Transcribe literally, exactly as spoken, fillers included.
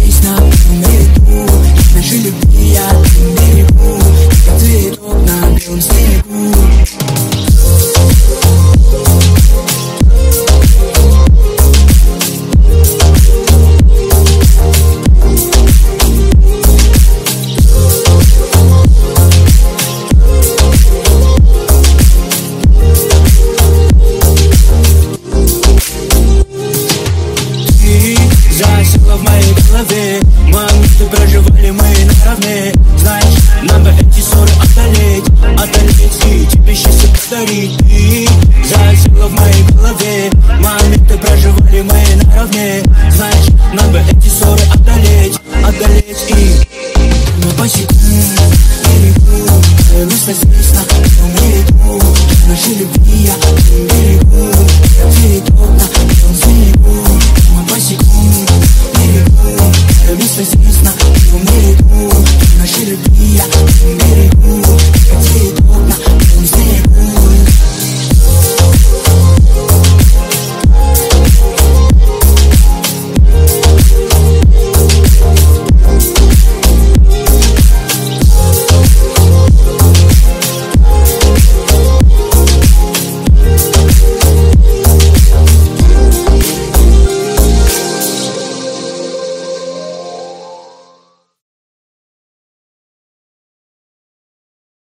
здесь на одном ряду. Нашей любви я не берегу, как цветок на белом снегу. Засела в моей голове, моменты проживали мы наравне. Знаешь, нам бы эти ссоры одолеть, одолеть и тебе счастье подарить. Ты засела в моей голове, моменты проживали мы наравне. Знаешь, нам бы эти ссоры одолеть, одолеть и мы босиком берегу, мы здесь на одном ряду. Нашей любви